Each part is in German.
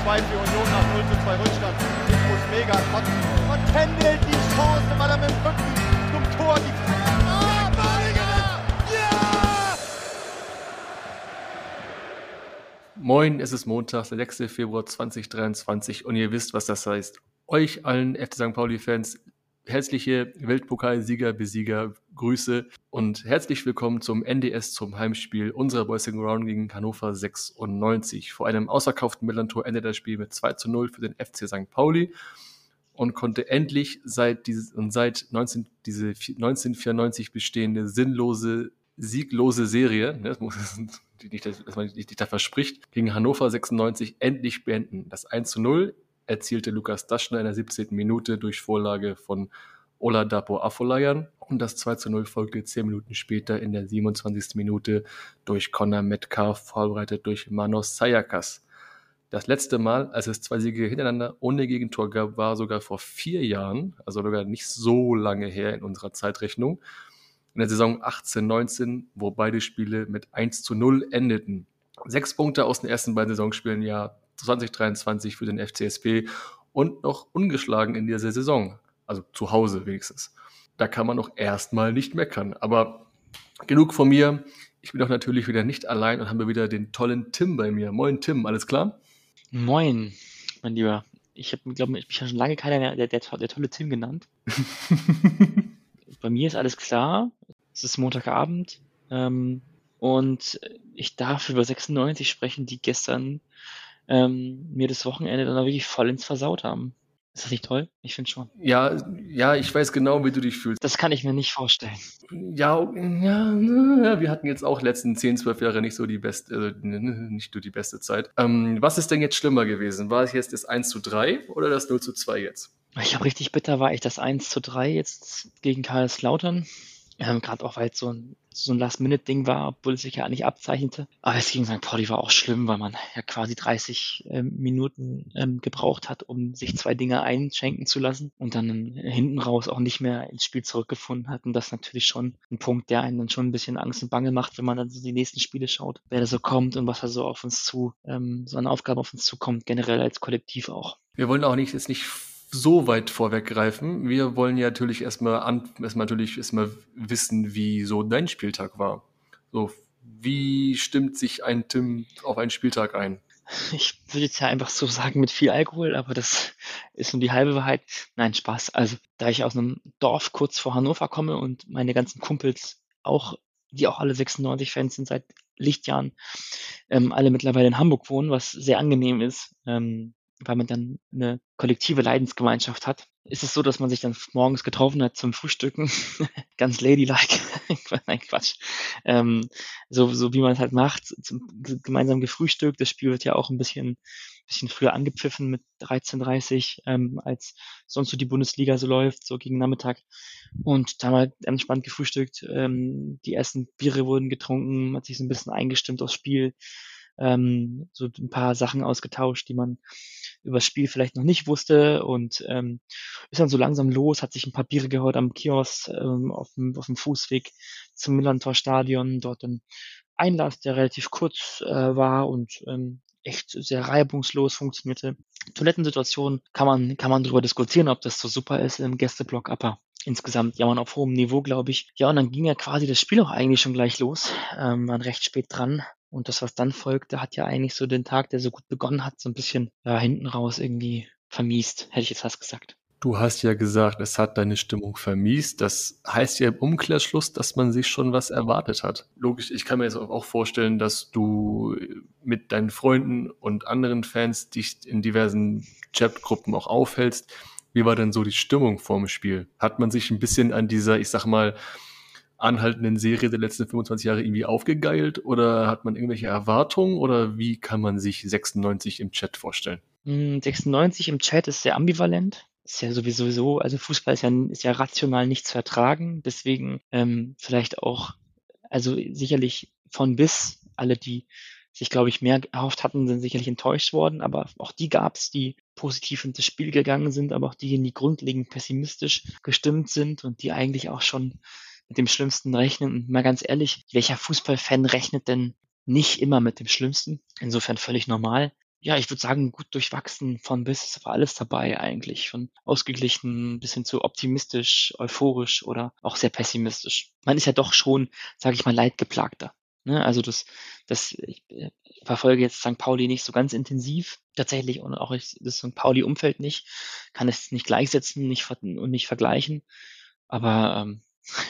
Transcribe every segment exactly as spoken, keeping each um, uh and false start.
zwei für Union nach null zu zwei Rückstand. Ich muss mega kotzen. Und Kendall die Chance, weil er mit dem Rücken zum Tor die Ah, Balinger! Ja! Moin, es ist Montag, der sechster Februar zweitausenddreiundzwanzig und ihr wisst, was das heißt. Euch allen F C Sankt Pauli-Fans herzliche Weltpokalsieger-Besieger Grüße und herzlich willkommen zum N D S, zum Heimspiel unserer Boys and Ground gegen Hannover sechsundneunzig. Vor einem ausverkauften Millantor endet das Spiel mit zwei zu null für den F C Sankt Pauli und konnte endlich seit, dieses, und seit neunzehn, diese neunzehnhundertvierundneunzig bestehende sinnlose, sieglose Serie, ne, das muss, nicht, dass man nicht da verspricht, gegen Hannover sechsundneunzig endlich beenden. Das eins zu null erzielte Lukas Daschner in der siebzehnten Minute durch Vorlage von Oladapo Afolayan und das zwei zu null folgte zehn Minuten später in der siebenundzwanzigsten Minute durch Connor Metcalf, vorbereitet durch Manos Sayakas. Das letzte Mal, als es zwei Siege hintereinander ohne Gegentor gab, war sogar vor vier Jahren, also sogar nicht so lange her in unserer Zeitrechnung, in der Saison achtzehn neunzehn, wo beide Spiele mit eins zu null endeten. Sechs Punkte aus den ersten beiden Saisonspielen im Jahr zwanzig dreiundzwanzig für den F C S P und noch ungeschlagen in dieser Saison, also zu Hause wenigstens. Da kann man doch erstmal nicht meckern. Aber genug von mir. Ich bin doch natürlich wieder nicht allein und habe wieder den tollen Tim bei mir. Moin Tim, alles klar? Moin, mein Lieber. Ich habe, glaube ich, mich schon lange keiner der, der, der, der tolle Tim genannt. Bei mir ist alles klar. Es ist Montagabend ähm, und ich darf über sechsundneunzig sprechen, die gestern ähm, mir das Wochenende dann wirklich voll ins Versaut haben. Ist das nicht toll? Ich finde schon. Ja, ja, ich weiß genau, wie du dich fühlst. Das kann ich mir nicht vorstellen. Ja, ja, wir hatten jetzt auch letzten zehn, zwölf Jahre nicht so die beste, also nicht nur die beste Zeit. Ähm, was ist denn jetzt schlimmer gewesen? War es jetzt das eins zu drei oder das null zu zwei jetzt? Ich glaube, richtig bitter war ich das eins zu drei jetzt gegen Kaiserslautern. Ähm, Gerade auch, weil es so ein, so ein Last-Minute-Ding war, obwohl es sich ja nicht abzeichnete. Aber es gegen Sankt Pauli war auch schlimm, weil man ja quasi dreißig ähm, Minuten ähm, gebraucht hat, um sich zwei Dinge einschenken zu lassen und dann hinten raus auch nicht mehr ins Spiel zurückgefunden hat. Und das ist natürlich schon ein Punkt, der einen dann schon ein bisschen Angst und Bange macht, wenn man dann so die nächsten Spiele schaut, wer da so kommt und was da so auf uns zu, ähm, so eine Aufgabe auf uns zukommt, generell als Kollektiv auch. Wir wollen auch nicht, jetzt nicht so weit vorweggreifen. Wir wollen ja natürlich erstmal an, erstmal natürlich erstmal wissen, wie so dein Spieltag war. So, wie stimmt sich ein Tim auf einen Spieltag ein? Ich würde jetzt ja einfach so sagen mit viel Alkohol, aber das ist nur die halbe Wahrheit. Nein, Spaß. Also, da ich aus einem Dorf kurz vor Hannover komme und meine ganzen Kumpels auch, die auch alle sechsundneunzig-Fans sind seit Lichtjahren, ähm, alle mittlerweile in Hamburg wohnen, was sehr angenehm ist, ähm, weil man dann eine kollektive Leidensgemeinschaft hat. Ist es so, dass man sich dann morgens getroffen hat zum Frühstücken, ganz ladylike, nein, Quatsch, ähm, so, so wie man es halt macht, zum, gemeinsam gefrühstückt. Das Spiel wird ja auch ein bisschen, bisschen früher angepfiffen mit dreizehn Uhr dreißig, ähm, als sonst so die Bundesliga so läuft, so gegen Nachmittag. Und da haben wir entspannt gefrühstückt, ähm, die ersten Biere wurden getrunken, man hat sich so ein bisschen eingestimmt aufs Spiel, ähm, so ein paar Sachen ausgetauscht, die man über das Spiel vielleicht noch nicht wusste und ähm, ist dann so langsam los, hat sich ein paar Biere geholt am Kiosk ähm, auf, dem, auf dem Fußweg zum Millantor-Stadion, dort ein Einlass, der relativ kurz äh, war und ähm, echt sehr reibungslos funktionierte. Toilettensituation kann man, kann man darüber diskutieren, ob das so super ist im Gästeblock, aber insgesamt jammern auf hohem Niveau, glaube ich. Ja, und dann ging ja quasi das Spiel auch eigentlich schon gleich los, ähm, waren recht spät dran. Und das, was dann folgte, hat ja eigentlich so den Tag, der so gut begonnen hat, so ein bisschen ja, hinten raus irgendwie vermiest, hätte ich jetzt fast gesagt. Du hast ja gesagt, es hat deine Stimmung vermiest. Das heißt ja im Umkehrschluss, dass man sich schon was erwartet hat. Logisch, ich kann mir jetzt auch vorstellen, dass du mit deinen Freunden und anderen Fans dich in diversen Chatgruppen auch aufhältst. Wie war denn so die Stimmung vorm Spiel? Hat man sich ein bisschen an dieser, ich sag mal, anhaltenden Serie der letzten fünfundzwanzig Jahre irgendwie aufgegeilt oder hat man irgendwelche Erwartungen oder wie kann man sich sechsundneunzig im Chat vorstellen? sechsundneunzig im Chat ist sehr ambivalent. Ist ja sowieso so, also Fußball ist ja, ist ja rational nicht zu ertragen, deswegen ähm, vielleicht auch, also sicherlich von bis, alle, die sich, glaube ich, mehr erhofft hatten, sind sicherlich enttäuscht worden, aber auch die gab es, die positiv in das Spiel gegangen sind, aber auch diejenigen, die grundlegend pessimistisch gestimmt sind und die eigentlich auch schon mit dem Schlimmsten rechnen. Und mal ganz ehrlich, welcher Fußballfan rechnet denn nicht immer mit dem Schlimmsten? Insofern völlig normal. ja, ich würde sagen, gut durchwachsen von bis. Es war alles dabei eigentlich. Von ausgeglichen bis hin zu optimistisch, euphorisch oder auch sehr pessimistisch. Man ist ja doch schon, sage ich mal, leidgeplagter. Ne? Also das, das, ich, ich verfolge jetzt Sankt Pauli nicht so ganz intensiv tatsächlich und auch ich, das Sankt Pauli-Umfeld nicht, kann es nicht gleichsetzen nicht, ver- und nicht vergleichen. Aber ähm,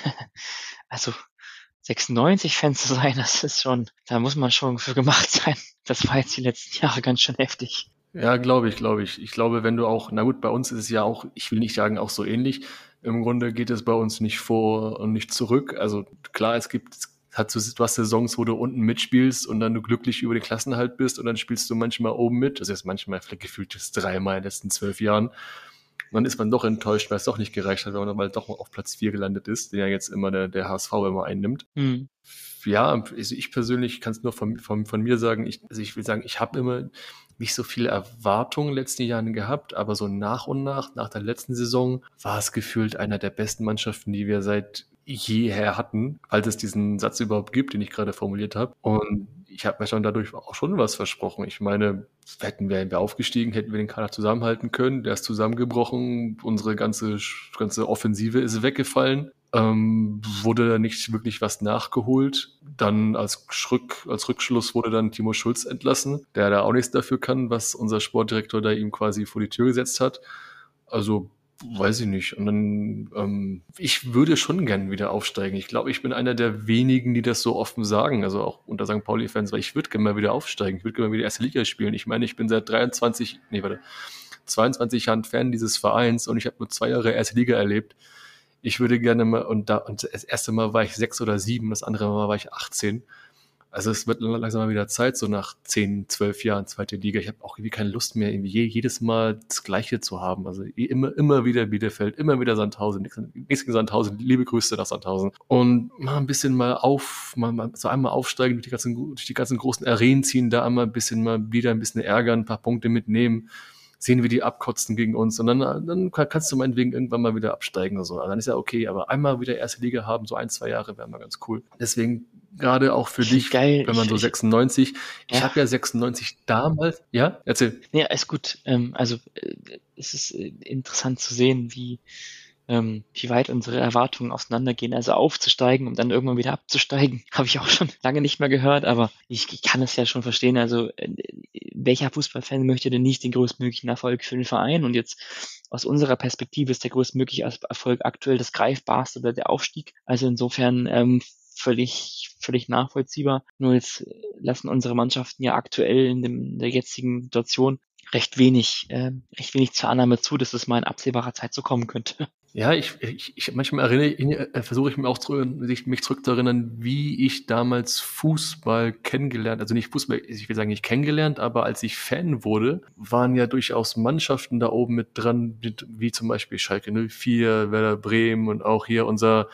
also sechsundneunzig-Fan zu sein, das ist schon, da muss man schon für gemacht sein. Das war jetzt die letzten Jahre ganz schön heftig. Ja, glaube ich, glaube ich. Ich glaube, wenn du auch, na gut, bei uns ist es ja auch, ich will nicht sagen, auch so ähnlich. Im Grunde geht es bei uns nicht vor und nicht zurück. Also klar, es gibt, es hat so, du hast Saisons, wo du unten mitspielst und dann du glücklich über den Klassenerhalt bist und dann spielst du manchmal oben mit. Das ist manchmal vielleicht gefühlt das dreimal in den letzten zwölf Jahren. Und dann ist man doch enttäuscht, weil es doch nicht gereicht hat, weil man doch auf Platz vier gelandet ist, den ja jetzt immer der, der H S V immer einnimmt. Hm. Ja, also ich persönlich kann es nur von, von, von mir sagen, ich, also ich will sagen, ich habe immer nicht so viele Erwartungen in den letzten Jahren gehabt, aber so nach und nach, nach der letzten Saison, war es gefühlt einer der besten Mannschaften, die wir seit jeher hatten, falls es diesen Satz überhaupt gibt, den ich gerade formuliert habe. Und ich habe mir schon dadurch auch schon was versprochen. Ich meine, hätten wir, wären wir aufgestiegen, hätten wir den Kader zusammenhalten können, der ist zusammengebrochen, unsere ganze, ganze Offensive ist weggefallen. Ähm, wurde da nicht wirklich was nachgeholt. Dann als, Rück, als Rückschluss wurde dann Timo Schulz entlassen, der da auch nichts dafür kann, was unser Sportdirektor da ihm quasi vor die Tür gesetzt hat. Also weiß ich nicht. Und dann, ähm, ich würde schon gern wieder aufsteigen. Ich glaube, ich bin einer der wenigen, die das so offen sagen, also auch unter Sankt Pauli-Fans, weil ich würde gerne mal wieder aufsteigen. Ich würde gerne mal wieder erste Liga spielen. Ich meine, ich bin seit dreiundzwanzig, nee, warte, zweiundzwanzig Jahren Fan dieses Vereins und ich habe nur zwei Jahre erste Liga erlebt. Ich würde gerne mal, und da, und das erste Mal war ich sechs oder sieben, das andere Mal war ich achtzehn. Also es wird langsam mal wieder Zeit, so nach zehn, zwölf Jahren zweite Liga. Ich habe auch irgendwie keine Lust mehr, irgendwie jedes Mal das Gleiche zu haben. Also immer, immer wieder Bielefeld, immer wieder Sandhausen, nichts gegen Sandhausen, liebe Grüße nach Sandhausen. Und mal ein bisschen mal auf, mal, mal so einmal aufsteigen, durch die ganzen, durch die ganzen großen Arenen ziehen, da einmal ein bisschen mal wieder ein bisschen ärgern, ein paar Punkte mitnehmen. Sehen wir die abkotzen gegen uns und dann, dann kannst du meinetwegen irgendwann mal wieder absteigen oder so. Also dann ist ja okay, aber einmal wieder erste Liga haben, so ein, zwei Jahre, wäre mal ganz cool. Deswegen gerade auch für dich, Geil. wenn man ich, so ich, sechsundneunzig, ich ja. habe ja sechsundneunzig damals, ja, erzähl. Ja, ist gut. Ähm, also äh, es ist äh, interessant zu sehen, wie, ähm, wie weit unsere Erwartungen auseinandergehen. Also aufzusteigen und dann irgendwann wieder abzusteigen, habe ich auch schon lange nicht mehr gehört, aber ich, ich kann es ja schon verstehen. Also äh, welcher Fußballfan möchte denn nicht den größtmöglichen Erfolg für den Verein? Und jetzt aus unserer Perspektive ist der größtmögliche Erfolg aktuell das Greifbarste oder der Aufstieg. Also insofern ähm, völlig, völlig nachvollziehbar. Nur jetzt lassen unsere Mannschaften ja aktuell in, dem, in der jetzigen Situation recht wenig, äh, recht wenig zur Annahme zu, dass es mal in absehbarer Zeit so kommen könnte. Ja, ich, ich, ich manchmal erinnere, äh, versuche ich mir auch zu, mich zurückzuerinnern, wie ich damals Fußball kennengelernt, also nicht Fußball, ich will sagen nicht kennengelernt, aber als ich Fan wurde, waren ja durchaus Mannschaften da oben mit dran, wie zum Beispiel Schalke null vier, Werder Bremen und auch hier unser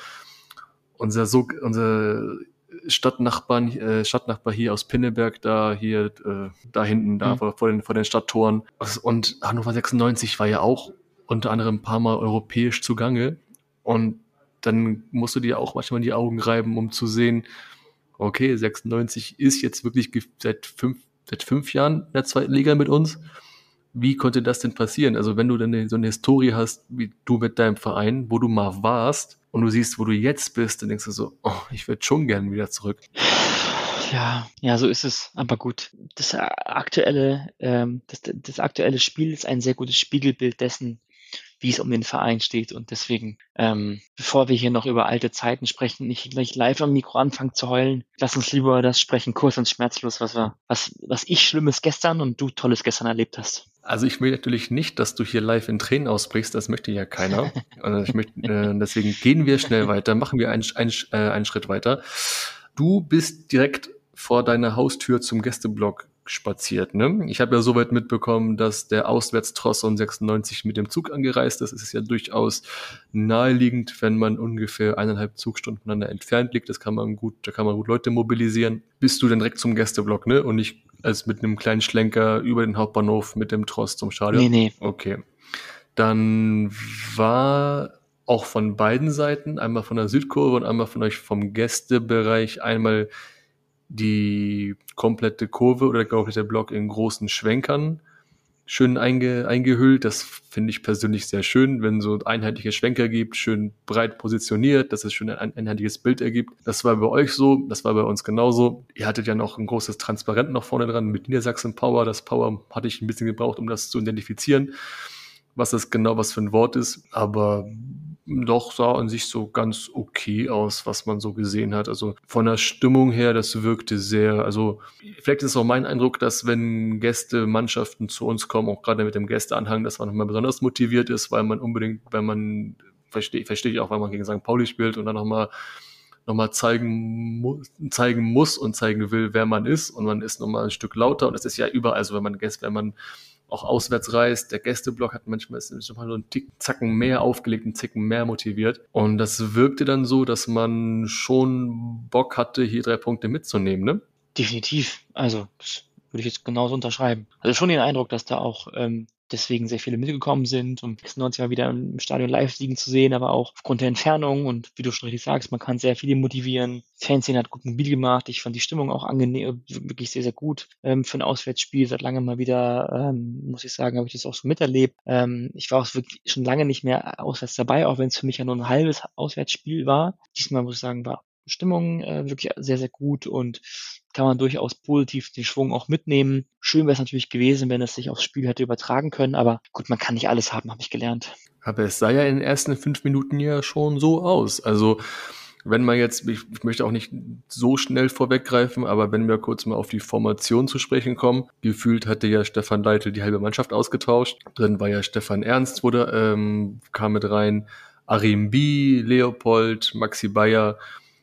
unser so unser Stadtnachbarn, äh, Stadtnachbar hier aus Pinneberg, da hier, äh, da hinten, da mhm. vor, vor den vor den Stadttoren. Und Hannover sechsundneunzig war ja auch unter anderem ein paar Mal europäisch zugange. Und dann musst du dir auch manchmal die Augen reiben, um zu sehen, okay, sechsundneunzig ist jetzt wirklich seit fünf, seit fünf Jahren in der zweiten Liga mit uns. Wie konnte das denn passieren? Also wenn du dann so eine Historie hast, wie du mit deinem Verein, wo du mal warst und du siehst, wo du jetzt bist, dann denkst du so, oh, ich würde schon gern wieder zurück. Ja, ja, so ist es. Aber gut, das aktuelle, ähm, das, das aktuelle Spiel ist ein sehr gutes Spiegelbild dessen, wie es um den Verein steht. Und deswegen, ähm, bevor wir hier noch über alte Zeiten sprechen, nicht gleich live am Mikro anfangen zu heulen, lass uns lieber das sprechen, kurz und schmerzlos, was wir, was, was ich Schlimmes gestern und du Tolles gestern erlebt hast. Also ich will natürlich nicht, dass du hier live in Tränen ausbrichst, das möchte ja keiner. Also ich möchte, äh, deswegen gehen wir schnell weiter, machen wir einen, einen, äh, einen Schritt weiter. Du bist direkt vor deiner Haustür zum Gästeblock spaziert, ne? Ich habe ja soweit mitbekommen, dass der Auswärtstross um sechsundneunzig mit dem Zug angereist ist. Es ist ja durchaus naheliegend, wenn man ungefähr eineinhalb Zugstunden voneinander entfernt liegt. Das kann man gut, da kann man gut Leute mobilisieren. Bist du denn direkt zum Gästeblock, ne? Und nicht als mit einem kleinen Schlenker über den Hauptbahnhof mit dem Tross zum Stadion? Nee, nee. Okay. Dann war auch von beiden Seiten, einmal von der Südkurve und einmal von euch vom Gästebereich, einmal die komplette Kurve oder der komplette Block in großen Schwenkern schön einge, eingehüllt. Das finde ich persönlich sehr schön, wenn so einheitliche Schwenker gibt, schön breit positioniert, dass es schön ein einheitliches Bild ergibt. Das war bei euch so, das war bei uns genauso. Ihr hattet ja noch ein großes Transparent noch vorne dran mit Niedersachsen Power. Das Power hatte ich ein bisschen gebraucht, um das zu identifizieren, was das genau was für ein Wort ist. Aber doch sah an sich so ganz okay aus, was man so gesehen hat. Also von der Stimmung her, das wirkte sehr, also vielleicht ist es auch mein Eindruck, dass wenn Gäste, Mannschaften zu uns kommen, auch gerade mit dem Gästeanhang, dass man nochmal besonders motiviert ist, weil man unbedingt, wenn man, verstehe versteh ich auch, weil man gegen Sankt Pauli spielt und dann nochmal noch mal zeigen, mu- zeigen muss und zeigen will, wer man ist, und man ist nochmal ein Stück lauter, und das ist ja überall, also wenn man Gäste, wenn man auch auswärts reist, der Gästeblock hat manchmal ist schon mal so einen Tick, Zacken mehr aufgelegt, einen Zicken mehr motiviert, und das wirkte dann so, dass man schon Bock hatte, hier drei Punkte mitzunehmen, ne? Definitiv. Also, das würde ich jetzt genauso unterschreiben. Also schon den Eindruck, dass da auch ähm, deswegen sehr viele mitgekommen sind, um sechsundneunzig Mal wieder im Stadion live liegen zu sehen, aber auch aufgrund der Entfernung, und wie du schon richtig sagst, man kann sehr viele motivieren. Fanszene hat gut mobil gemacht. Ich fand die Stimmung auch angenehm, wirklich sehr, sehr gut ähm, für ein Auswärtsspiel. Seit langem mal wieder, ähm, muss ich sagen, habe ich das auch so miterlebt. Ähm, ich war auch wirklich schon lange nicht mehr auswärts dabei, auch wenn es für mich ja nur ein halbes Auswärtsspiel war. Diesmal muss ich sagen, war Stimmung äh, wirklich sehr, sehr gut, und kann man durchaus positiv den Schwung auch mitnehmen. Schön wäre es natürlich gewesen, wenn es sich aufs Spiel hätte übertragen können, aber gut, man kann nicht alles haben, habe ich gelernt. Aber es sah ja in den ersten fünf Minuten ja schon so aus. Also wenn man jetzt, ich, ich möchte auch nicht so schnell vorweggreifen, aber wenn wir kurz mal auf die Formation zu sprechen kommen, gefühlt hatte ja Stefan Leitl die halbe Mannschaft ausgetauscht. Drin war ja Stefan Ernst, wurde, ähm, kam mit rein, Arimbi, Leopold, Maxi Bayer,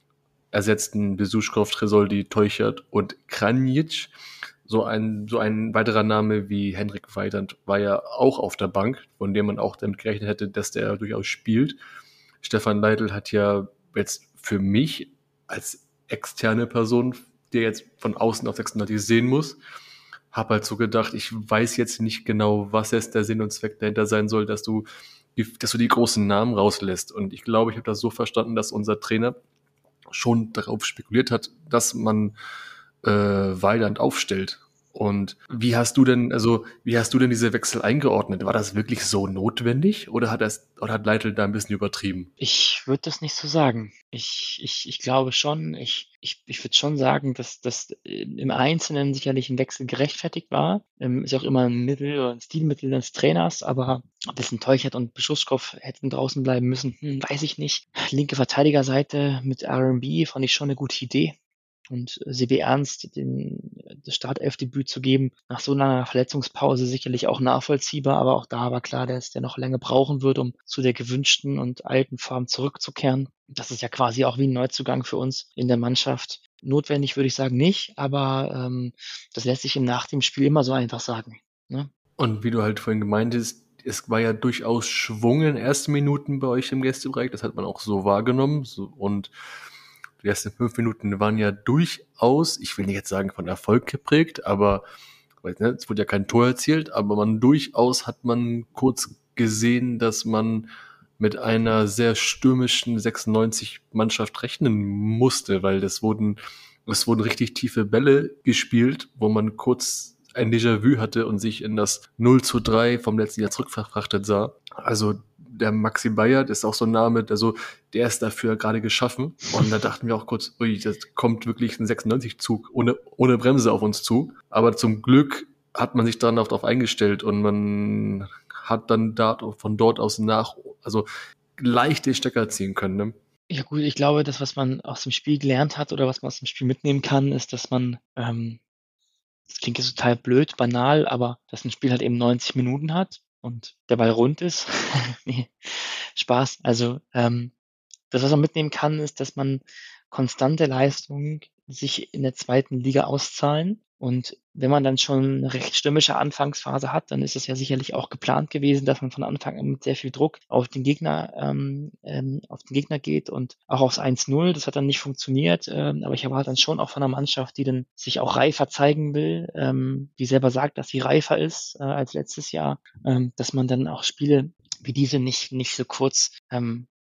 ersetzten Besuschkow, Tresoldi, Teuchert und Kranjic. So ein, so ein weiterer Name wie Henrik Weidand war ja auch auf der Bank, von dem man auch damit gerechnet hätte, dass der durchaus spielt. Stefan Leitl hat ja jetzt für mich als externe Person, der jetzt von außen auf sechsundneunzig sehen muss, habe halt so gedacht, ich weiß jetzt nicht genau, was jetzt der Sinn und Zweck dahinter sein soll, dass du die, dass du die großen Namen rauslässt. Und ich glaube, ich habe das so verstanden, dass unser Trainer schon darauf spekuliert hat, dass man äh, Weidand aufstellt. Und wie hast du denn, also wie hast du denn diese Wechsel eingeordnet? War das wirklich so notwendig, oder hat das, oder hat Leitl da ein bisschen übertrieben? Ich würde das nicht so sagen. Ich, ich, ich glaube schon, ich, ich, ich würde schon sagen, dass das im Einzelnen sicherlich ein Wechsel gerechtfertigt war. Ähm, ist auch immer ein Mittel oder ein Stilmittel des Trainers, aber ob es ein Teuchert und Beschusskopf hätten draußen bleiben müssen, hm, weiß ich nicht. Linke Verteidigerseite mit R und B fand ich schon eine gute Idee. Und C B Ernst den, das Startelfdebüt zu geben, nach so langer Verletzungspause sicherlich auch nachvollziehbar, aber auch da war klar, dass der noch länger brauchen wird, um zu der gewünschten und alten Form zurückzukehren. Das ist ja quasi auch wie ein Neuzugang für uns in der Mannschaft. Notwendig würde ich sagen nicht, aber ähm, das lässt sich im Nach dem Spiel immer so einfach sagen. Ne? Und wie du halt vorhin gemeint hast, es war ja durchaus Schwung in den ersten Minuten bei euch im Gästebereich, das hat man auch so wahrgenommen. So, und die ersten fünf Minuten waren ja durchaus, ich will nicht jetzt sagen von Erfolg geprägt, aber ne, es wurde ja kein Tor erzielt, aber man durchaus hat man kurz gesehen, dass man mit einer sehr stürmischen sechsundneunzig-Mannschaft rechnen musste, weil das wurden, es wurden richtig tiefe Bälle gespielt, wo man kurz ein Déjà-vu hatte und sich in das null zu drei vom letzten Jahr zurückverfrachtet sah. Also der Maxi Bayer, das ist auch so ein Name, der so, der ist dafür gerade geschaffen. Und da dachten wir auch kurz, ui, das kommt wirklich ein sechsundneunzig-Zug ohne, ohne Bremse auf uns zu. Aber zum Glück hat man sich dann darauf eingestellt, und man hat dann da, von dort aus nach, also leicht den Stecker ziehen können. Ne? Ja gut, ich glaube, das, was man aus dem Spiel gelernt hat oder was man aus dem Spiel mitnehmen kann, ist, dass man, ähm, das klingt jetzt total blöd, banal, aber dass ein Spiel halt eben neunzig Minuten hat und der Ball rund ist. Nee, Spaß. Also ähm, das, was man mitnehmen kann, ist, dass man konstante Leistungen sich in der zweiten Liga auszahlen. Und wenn man dann schon eine recht stürmische Anfangsphase hat, dann ist es ja sicherlich auch geplant gewesen, dass man von Anfang an mit sehr viel Druck auf den Gegner, ähm, ähm, auf den Gegner geht und auch aufs eins null. Das hat dann nicht funktioniert, ähm, aber ich erwarte dann schon auch von einer Mannschaft, die dann sich auch reifer zeigen will, ähm, die selber sagt, dass sie reifer ist äh, als letztes Jahr, ähm, dass man dann auch Spiele wie diese nicht, nicht so kurz ähm,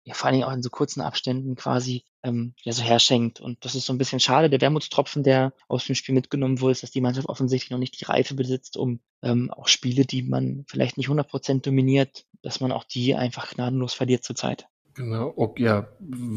ja, vor allen Dingen auch in so kurzen Abständen quasi ähm, ja, so herschenkt. Und das ist so ein bisschen schade. Der Wermutstropfen, der aus dem Spiel mitgenommen wurde, ist, dass die Mannschaft offensichtlich noch nicht die Reife besitzt, um ähm, auch Spiele, die man vielleicht nicht hundert Prozent dominiert, dass man auch die einfach gnadenlos verliert zurzeit. Genau, okay, ja,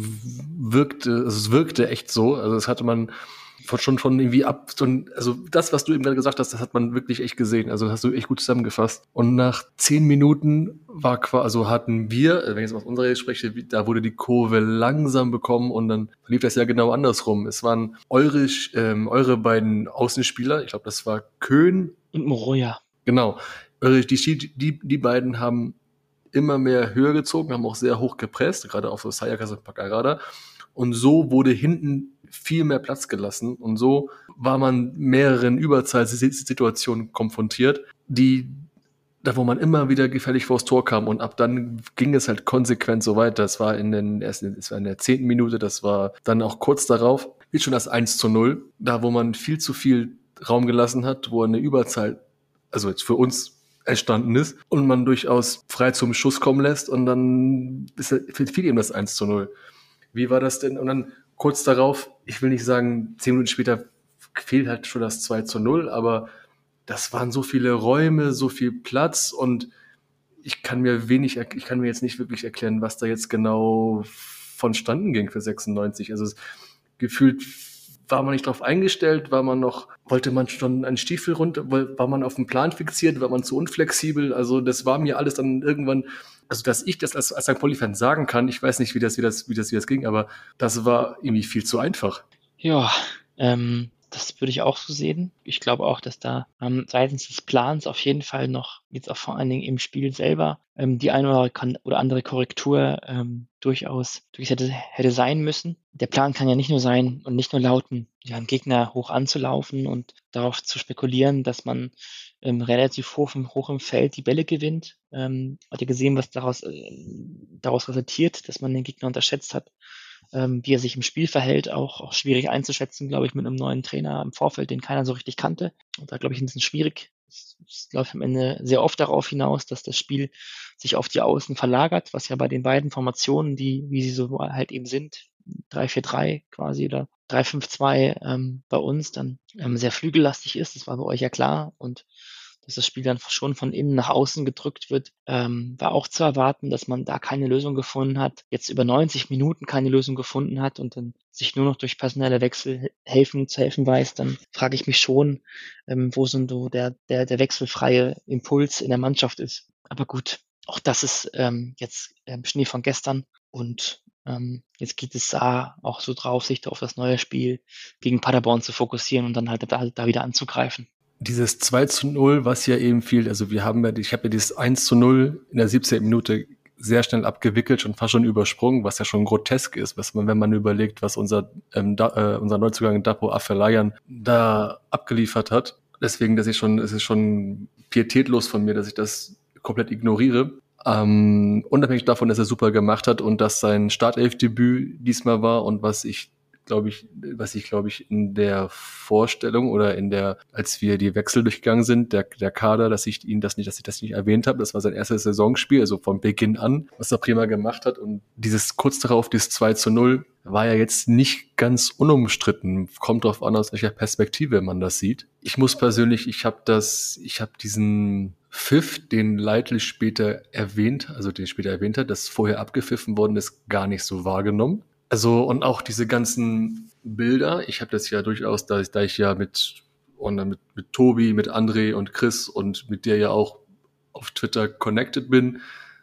wirkte, also es wirkte echt so, also das hatte man schon schon irgendwie ab, also das, was du eben gerade gesagt hast, das hat man wirklich echt gesehen, also das hast du echt gut zusammengefasst. Und nach zehn Minuten war quasi, also hatten wir, wenn ich jetzt aus unserer Rede spreche, da wurde die Kurve langsam bekommen und dann lief das ja genau andersrum. Es waren eure, ähm, eure beiden Außenspieler, ich glaube, das war Köhn und Moroja. Genau, die, die, die beiden haben immer mehr höher gezogen, haben auch sehr hoch gepresst, gerade auf so Sayakas und Paccarada. Und so wurde hinten viel mehr Platz gelassen. Und so war man mehreren Überzahlsituationen konfrontiert, die, da wo man immer wieder gefährlich vors Tor kam. Und ab dann ging es halt konsequent so weiter. Das war in den ersten, es war in der zehnten Minute, das war dann auch kurz darauf, wie schon das eins zu null, da wo man viel zu viel Raum gelassen hat, wo eine Überzahl, also jetzt für uns entstanden ist und man durchaus frei zum Schuss kommen lässt und dann ist, fiel ihm das eins zu null. Wie war das denn? Und dann kurz darauf, ich will nicht sagen, zehn Minuten später fehlt halt schon das zwei zu null, aber das waren so viele Räume, so viel Platz und ich kann mir wenig, ich kann mir jetzt nicht wirklich erklären, was da jetzt genau vonstatten ging für sechsundneunzig. Also es, gefühlt war man nicht drauf eingestellt, war man noch, wollte man schon einen Stiefel runter, war man auf den Plan fixiert, war man zu unflexibel, also das war mir alles dann irgendwann, also dass ich das als, als Sankt Pauli-Fan sagen kann, ich weiß nicht, wie das, wie das, wie das, wie das ging, aber das war irgendwie viel zu einfach. Ja, ähm, das würde ich auch so sehen. Ich glaube auch, dass da ähm, seitens des Plans auf jeden Fall noch, jetzt auch vor allen Dingen im Spiel selber, ähm, die eine oder, oder andere Korrektur ähm, durchaus, durchaus hätte, hätte sein müssen. Der Plan kann ja nicht nur sein und nicht nur lauten, ja, einen Gegner hoch anzulaufen und darauf zu spekulieren, dass man ähm, relativ hoch im, hoch im Feld die Bälle gewinnt. Ähm, hat ja gesehen, was daraus, äh, daraus resultiert, dass man den Gegner unterschätzt hat. Ähm, wie er sich im Spiel verhält, auch, auch schwierig einzuschätzen, glaube ich, mit einem neuen Trainer im Vorfeld, den keiner so richtig kannte. Und da, glaube ich, ein bisschen schwierig. Es, es läuft am Ende sehr oft darauf hinaus, dass das Spiel sich auf die Außen verlagert, was ja bei den beiden Formationen, die, wie sie so halt eben sind, drei vier drei quasi oder drei fünf zwei ähm, bei uns dann ähm, sehr flügellastig ist. Das war bei euch ja klar. Und dass das Spiel dann schon von innen nach außen gedrückt wird, ähm, war auch zu erwarten, dass man da keine Lösung gefunden hat, jetzt über neunzig Minuten keine Lösung gefunden hat und dann sich nur noch durch personelle Wechsel helfen zu helfen weiß, dann frage ich mich schon, ähm, wo so der, der, der wechselfreie Impuls in der Mannschaft ist. Aber gut, auch das ist ähm, jetzt ähm, Schnee von gestern und ähm, jetzt geht es da auch so drauf, sich da auf das neue Spiel gegen Paderborn zu fokussieren und dann halt da, da wieder anzugreifen. Dieses zwei zu null, was ja eben fiel, also wir haben ja, ich habe ja dieses eins zu null in der siebzehnten Minute sehr schnell abgewickelt und fast schon übersprungen, was ja schon grotesk ist, was man, wenn man überlegt, was unser ähm, da, äh, unser Neuzugang Dapo Afolayan da abgeliefert hat. Deswegen, dass ich schon, es ist schon pietätlos von mir, dass ich das komplett ignoriere. Ähm, unabhängig davon, dass er super gemacht hat und dass sein Startelfdebüt diesmal war und was ich glaube ich, was ich glaube ich in der Vorstellung oder in der, als wir die Wechsel durchgegangen sind, der, der Kader, dass ich ihn das nicht, dass ich das nicht erwähnt habe, das war sein erstes Saisonspiel, also von Beginn an, was er prima gemacht hat und dieses kurz darauf, dieses zwei zu null, war ja jetzt nicht ganz unumstritten, kommt drauf an, aus welcher Perspektive man das sieht. Ich muss persönlich, ich habe das, ich habe diesen Pfiff, den Leitl später erwähnt, also den später erwähnt hat, das vorher abgepfiffen worden ist, gar nicht so wahrgenommen. Also und auch diese ganzen Bilder, ich habe das ja durchaus, da ich, da ich ja mit, und mit mit Tobi, mit André und Chris und mit dir ja auch auf Twitter connected bin,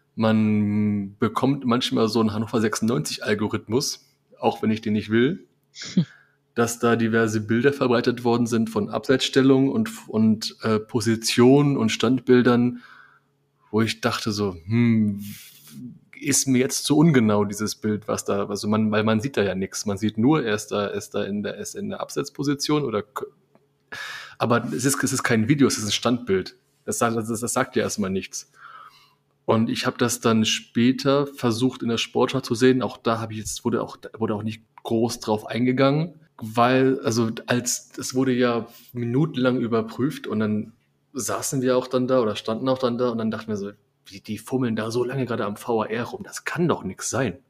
man bekommt manchmal so einen Hannover sechsundneunzig-Algorithmus, auch wenn ich den nicht will, hm. dass da diverse Bilder verbreitet worden sind von Abseitsstellungen und, und äh, Positionen und Standbildern, wo ich dachte so, hm, ist mir jetzt zu ungenau, dieses Bild, was da, also man, weil man sieht da ja nichts. Man sieht nur, er ist da, er ist da in der, er ist in der Absetzposition oder, aber es ist, es ist kein Video, es ist ein Standbild. Das sagt, das, das sagt ja erstmal nichts. Und ich habe das dann später versucht in der Sportschau zu sehen. Auch da habe ich jetzt, wurde auch, wurde auch nicht groß drauf eingegangen, weil, also als, es wurde ja minutenlang überprüft und dann saßen wir auch dann da oder standen auch dann da und dann dachten wir so, die, die fummeln da so lange gerade am V A R rum, das kann doch nichts sein.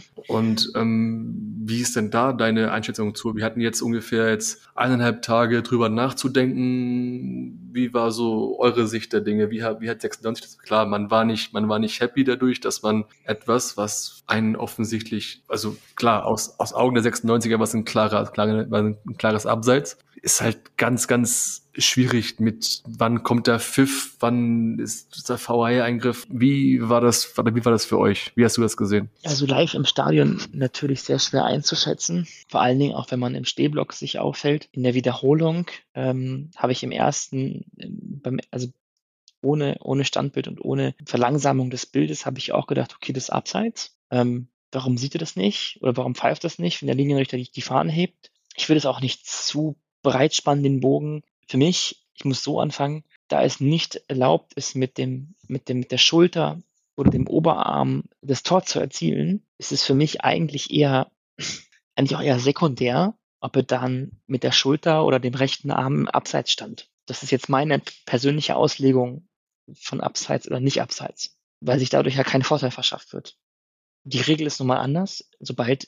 Und ähm, wie ist denn da deine Einschätzung zu? Wir hatten jetzt ungefähr jetzt eineinhalb Tage drüber nachzudenken. Wie war so eure Sicht der Dinge? Wie hat, wie hat sechsundneunzig das? Klar, man war nicht, man war nicht happy dadurch, dass man etwas, was einen offensichtlich, also klar, aus, aus Augen der sechsundneunziger war es ein klarer, klarer, war ein klares Abseits. Ist halt ganz, ganz schwierig mit, wann kommt der Pfiff, wann ist der V A R-Eingriff. Wie war das, wie war das für euch? Wie hast du das gesehen? Also live im Stadion natürlich sehr schwer einzuschätzen. Vor allen Dingen auch, wenn man im Stehblock sich aufhält. In der Wiederholung ähm, habe ich im ersten, beim, also ohne, ohne Standbild und ohne Verlangsamung des Bildes, habe ich auch gedacht, okay, das ist Abseits. Ähm, warum sieht er das nicht? Oder warum pfeift das nicht, wenn der Linienrichter die, die Fahnen hebt? Ich will es auch nicht zu breit spannen, den Bogen. Für mich, ich muss so anfangen, da es nicht erlaubt ist, mit dem, mit dem, mit der Schulter oder dem Oberarm das Tor zu erzielen, ist es für mich eigentlich eher, eigentlich auch eher sekundär, ob er dann mit der Schulter oder dem rechten Arm im Abseits stand. Das ist jetzt meine persönliche Auslegung von Abseits oder nicht Abseits, weil sich dadurch ja kein Vorteil verschafft wird. Die Regel ist nun mal anders. Sobald,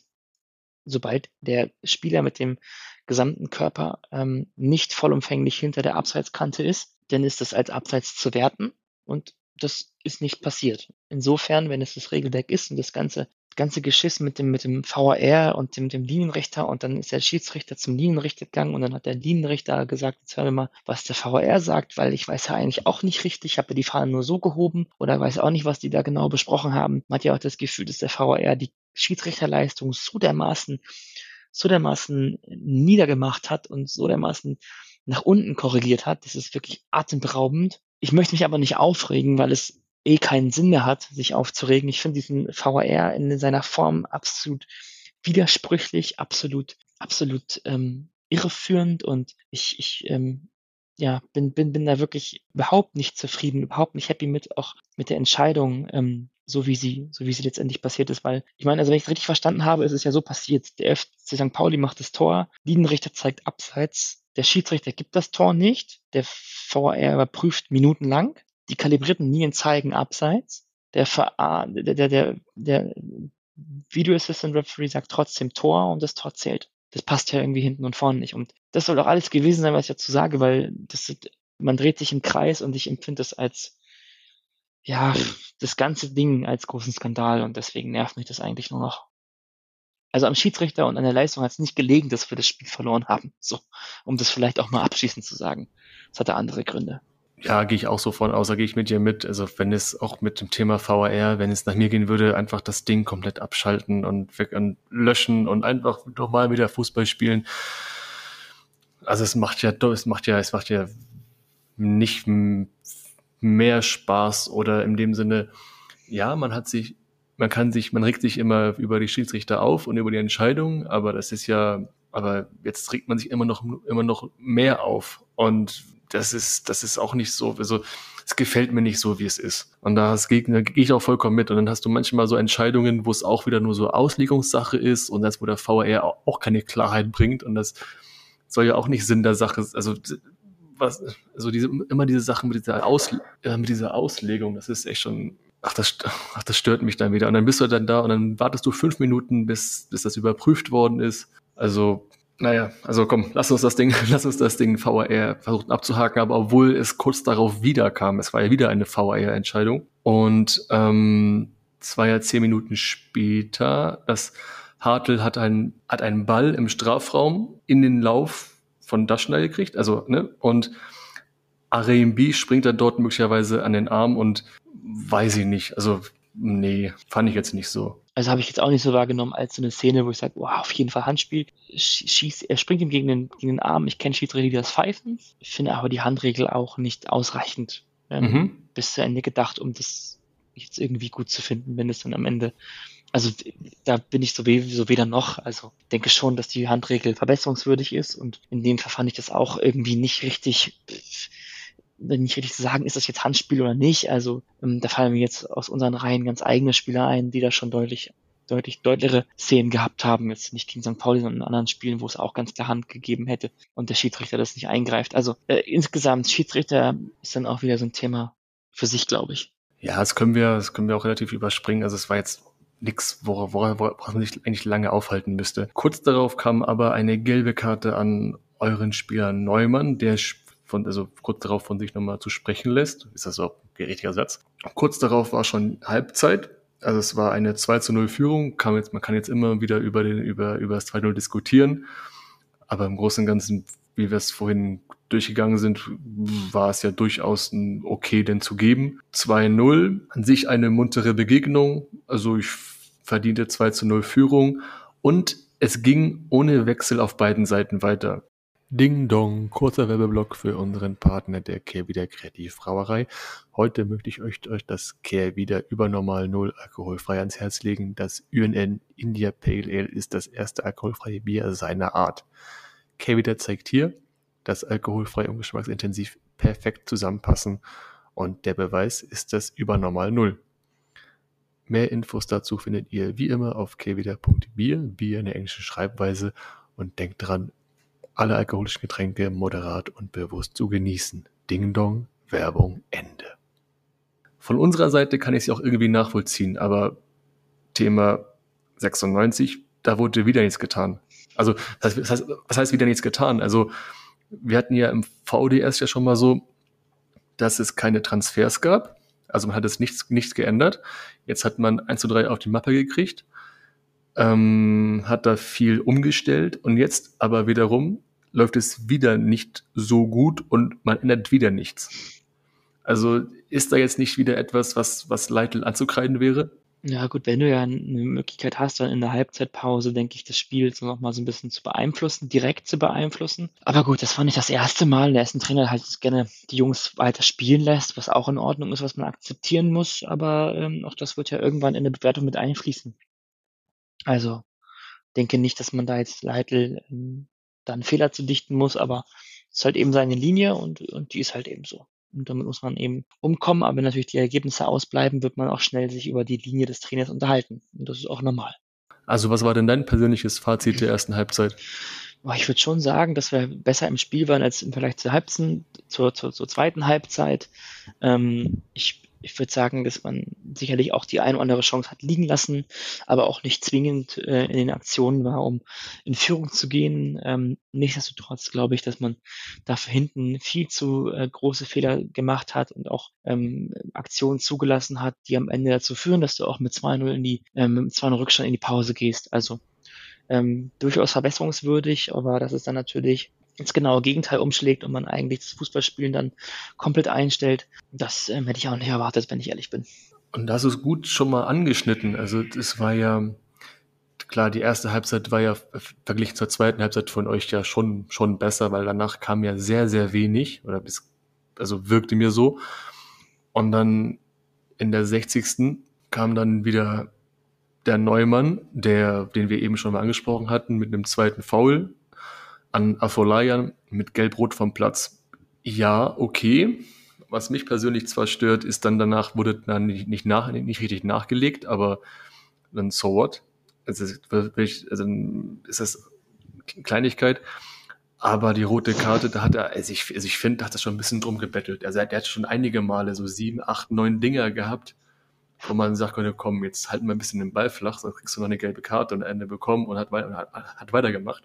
sobald der Spieler mit dem gesamten Körper ähm, nicht vollumfänglich hinter der Abseitskante ist, dann ist das als Abseits zu werten und das ist nicht passiert. Insofern, wenn es das Regelwerk ist und das ganze ganze Geschiss mit dem mit dem V A R und dem dem Linienrichter und dann ist der Schiedsrichter zum Linienrichter gegangen und dann hat der Linienrichter gesagt, jetzt hören wir mal, was der V A R sagt, weil ich weiß ja eigentlich auch nicht richtig, ich habe ja die Fahnen nur so gehoben oder weiß auch nicht, was die da genau besprochen haben. Man hat ja auch das Gefühl, dass der V A R die Schiedsrichterleistung so dermaßen so dermaßen niedergemacht hat und so dermaßen nach unten korrigiert hat. Das ist wirklich atemberaubend. Ich möchte mich aber nicht aufregen, weil es eh keinen Sinn mehr hat, sich aufzuregen. Ich finde diesen V A R in seiner Form absolut widersprüchlich, absolut, absolut ähm, irreführend und ich, ich ähm, ja, bin, bin, bin da wirklich überhaupt nicht zufrieden, überhaupt nicht happy mit, auch mit der Entscheidung, ähm, so wie sie, so wie sie letztendlich passiert ist, weil ich meine, also wenn ich es richtig verstanden habe, ist es ja so passiert. Der F C Sankt Pauli macht das Tor, Linienrichter zeigt Abseits, der Schiedsrichter gibt das Tor nicht, der V A R überprüft minutenlang, die kalibrierten Linien zeigen Abseits, der V A R, der, der, der, der Video Assistant Referee sagt trotzdem Tor und das Tor zählt. Das passt ja irgendwie hinten und vorne nicht. Und das soll doch alles gewesen sein, was ich dazu sage, weil das, man dreht sich im Kreis und ich empfinde das als, ja, das ganze Ding als großen Skandal und deswegen nervt mich das eigentlich nur noch. Also am Schiedsrichter und an der Leistung hat es nicht gelegen, dass wir das Spiel verloren haben. So, um das vielleicht auch mal abschließend zu sagen. Das hatte andere Gründe. Ja, gehe ich auch so von aus, da gehe ich mit dir mit. Also wenn es auch mit dem Thema V A R, wenn es nach mir gehen würde, einfach das Ding komplett abschalten und weg und löschen und einfach normal wieder Fußball spielen. Also es macht ja, es macht ja, es macht ja nicht mehr Spaß oder in dem Sinne, ja, man hat sich, man kann sich, man regt sich immer über die Schiedsrichter auf und über die Entscheidung, aber das ist ja, aber jetzt regt man sich immer noch, immer noch mehr auf und das ist, das ist auch nicht so, also es gefällt mir nicht so, wie es ist. Und da, da gehe ich auch vollkommen mit. Und dann hast du manchmal so Entscheidungen, wo es auch wieder nur so Auslegungssache ist und das, wo der V A R auch keine Klarheit bringt. Und das soll ja auch nicht Sinn der Sache, also was, also diese, immer diese Sachen mit dieser, Aus, äh, mit dieser Auslegung, das ist echt schon, ach das, ach, das stört mich dann wieder. Und dann bist du dann da und dann wartest du fünf Minuten, bis, bis das überprüft worden ist. Also, naja, also komm, lass uns das Ding, lass uns das Ding V A R versuchen abzuhaken, aber obwohl es kurz darauf wieder kam, es war ja wieder eine V A R-Entscheidung und ähm, es war ja zehn Minuten später, das Hartl hat einen, hat einen Ball im Strafraum in den Lauf von Daschner gekriegt, also, ne, und Arembi springt dann dort möglicherweise an den Arm und weiß ich nicht, also, nee, fand ich jetzt nicht so. Also habe ich jetzt auch nicht so wahrgenommen als so eine Szene, wo ich sage, wow, auf jeden Fall Handspiel. Schießt, er springt ihm gegen den, gegen den Arm. Ich kenne Schiedsrichter, die das pfeifen. Ich finde aber die Handregel auch nicht ausreichend ähm, mhm. bis zu Ende gedacht, um das jetzt irgendwie gut zu finden, wenn es dann am Ende, also da bin ich so, we- so weder noch. Also denke schon, dass die Handregel verbesserungswürdig ist und in dem Fall fand ich das auch irgendwie nicht richtig, nicht richtig zu sagen, ist das jetzt Handspiel oder nicht. Also ähm, da fallen mir jetzt aus unseren Reihen ganz eigene Spieler ein, die da schon deutlich, deutlich deutlichere Szenen gehabt haben. Jetzt nicht gegen Sankt Pauli, sondern in anderen Spielen, wo es auch ganz klar Hand gegeben hätte und der Schiedsrichter das nicht eingreift. Also äh, insgesamt, Schiedsrichter ist dann auch wieder so ein Thema für sich, glaube ich. Ja, das können wir, das können wir auch relativ überspringen. Also es war jetzt nichts, worauf, worauf, worauf man sich eigentlich lange aufhalten müsste. Kurz darauf kam aber eine gelbe Karte an euren Spieler Neumann, der von, also kurz darauf von sich nochmal zu sprechen lässt. Ist das auch ein richtiger Satz? Kurz darauf war schon Halbzeit. Also es war eine zwei zu null Führung. Kann jetzt, man kann jetzt immer wieder über den, über, über das zwei null diskutieren. Aber im Großen und Ganzen, wie wir es vorhin durchgegangen sind, war es ja durchaus ein okay denn zu geben. zwei null, an sich eine muntere Begegnung. Also ich verdiente zwei zu null Führung. Und es ging ohne Wechsel auf beiden Seiten weiter. Ding Dong, kurzer Werbeblock für unseren Partner der Kehrwieder Kreativbrauerei. Heute möchte ich euch, euch das Kehrwieder Übernormal Null alkoholfrei ans Herz legen. Das U N N India Pale Ale ist das erste alkoholfreie Bier seiner Art. Kehrwieder zeigt hier, dass alkoholfrei und geschmacksintensiv perfekt zusammenpassen und der Beweis ist das Übernormal Null. Mehr Infos dazu findet ihr wie immer auf kehrwieder punkt bier, Bier in der englischen Schreibweise, und denkt dran, alle alkoholischen Getränke moderat und bewusst zu genießen. Ding Dong, Werbung, Ende. Von unserer Seite kann ich es auch irgendwie nachvollziehen, aber Thema sechsundneunzig, da wurde wieder nichts getan. Also, das heißt, was heißt wieder nichts getan? Also, wir hatten ja im V D S ja schon mal so, dass es keine Transfers gab. Also man hat es nichts, nichts geändert. Jetzt hat man eins zu drei auf die Mappe gekriegt, ähm, hat da viel umgestellt und jetzt aber wiederum läuft es wieder nicht so gut und man ändert wieder nichts. Also ist da jetzt nicht wieder etwas, was, was Leitl anzukreiden wäre? Ja gut, wenn du ja eine Möglichkeit hast, dann in der Halbzeitpause, denke ich, das Spiel so noch mal so ein bisschen zu beeinflussen, direkt zu beeinflussen. Aber gut, das war nicht das erste Mal. Der erste Trainer halt gerne die Jungs weiter spielen lässt, was auch in Ordnung ist, was man akzeptieren muss. Aber ähm, auch das wird ja irgendwann in der Bewertung mit einfließen. Also denke nicht, dass man da jetzt Leitl ähm, da einen Fehler zu dichten muss, aber es ist halt eben seine Linie und, und die ist halt eben so. Und damit muss man eben umkommen, aber wenn natürlich die Ergebnisse ausbleiben, wird man auch schnell sich über die Linie des Trainers unterhalten. Und das ist auch normal. Also was war denn dein persönliches Fazit der ersten Halbzeit? Aber ich würde schon sagen, dass wir besser im Spiel waren als im Vergleich zur Halbzeit, zur, zur, zur zweiten Halbzeit. Ähm, ich ich würde sagen, dass man sicherlich auch die eine oder andere Chance hat liegen lassen, aber auch nicht zwingend äh, in den Aktionen war, um in Führung zu gehen. Ähm, nichtsdestotrotz glaube ich, dass man dafür hinten viel zu äh, große Fehler gemacht hat und auch ähm, Aktionen zugelassen hat, die am Ende dazu führen, dass du auch mit zwei null in die, ähm, mit zwei null Rückstand in die Pause gehst. Also ähm, durchaus verbesserungswürdig, aber das ist dann natürlich ins genaue Gegenteil umschlägt und man eigentlich das Fußballspielen dann komplett einstellt. Das ähm, hätte ich auch nicht erwartet, wenn ich ehrlich bin. Und das ist gut schon mal angeschnitten. Also das war ja, klar, die erste Halbzeit war ja verglichen zur zweiten Halbzeit von euch ja schon, schon besser, weil danach kam ja sehr, sehr wenig, oder bis, also wirkte mir so. Und dann in der sechzigsten kam dann wieder der Neumann, der, den wir eben schon mal angesprochen hatten, mit einem zweiten Foul an Afolayan mit Gelb-Rot vom Platz. Ja, okay. Was mich persönlich zwar stört, ist dann danach wurde dann nicht, nicht, nach, nicht richtig nachgelegt, aber dann so what? Also, also ist das eine Kleinigkeit. Aber die rote Karte, da hat er, also ich, also ich finde, da hat er schon ein bisschen drum gebettelt. Also er hat schon einige Male so sieben, acht, neun Dinger gehabt, wo man sagt, komm, jetzt halten wir ein bisschen den Ball flach, sonst kriegst du noch eine gelbe Karte und Ende bekommen und hat, hat, hat weitergemacht.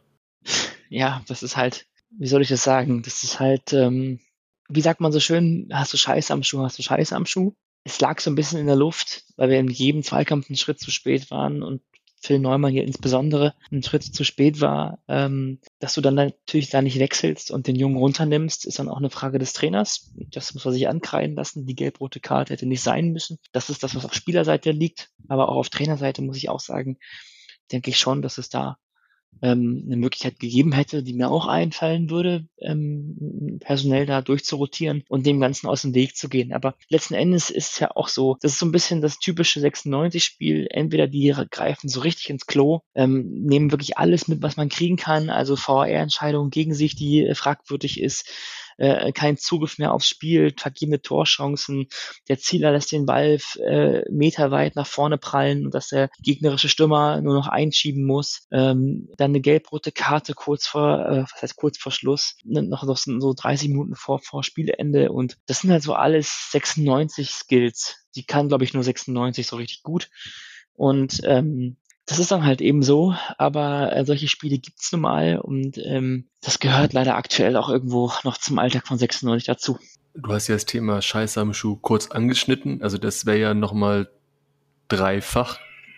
Ja, das ist halt, wie soll ich das sagen? Das ist halt, ähm, wie sagt man so schön, hast du Scheiße am Schuh, hast du Scheiße am Schuh. Es lag so ein bisschen in der Luft, weil wir in jedem Zweikampf einen Schritt zu spät waren und Phil Neumann hier insbesondere einen Schritt zu spät war, ähm, dass du dann natürlich da nicht wechselst und den Jungen runternimmst, ist dann auch eine Frage des Trainers. Das muss man sich ankreiden lassen. Die gelb-rote Karte hätte nicht sein müssen. Das ist das, was auf Spielerseite liegt. Aber auch auf Trainerseite muss ich auch sagen, denke ich schon, dass es da ähm, eine Möglichkeit gegeben hätte, die mir auch einfallen würde, ähm, personell da durchzurotieren und dem Ganzen aus dem Weg zu gehen. Aber letzten Endes ist es ja auch so, das ist so ein bisschen das typische sechsundneunzig-Spiel. Entweder die greifen so richtig ins Klo, ähm, nehmen wirklich alles mit, was man kriegen kann, also V A R-Entscheidungen gegen sich, die äh, fragwürdig ist, äh, kein Zugriff mehr aufs Spiel, vergebene Torchancen, der Zieler lässt den Ball äh, meterweit nach vorne prallen und dass der gegnerische Stürmer nur noch einschieben muss. Ähm, dann eine gelb-rote Karte kurz vor, äh, was heißt kurz vor Schluss, ne, noch, noch so dreißig Minuten vor, vor Spielende und das sind halt so alles sechsundneunzig Skills. Die kann, glaube ich, nur sechsundneunzig so richtig gut und ähm, das ist dann halt eben so, aber äh, solche Spiele gibt's nun mal und ähm, das gehört leider aktuell auch irgendwo noch zum Alltag von sechsundneunzig dazu. Du hast ja das Thema Scheiße am Schuh kurz angeschnitten, also das wäre ja nochmal dreifach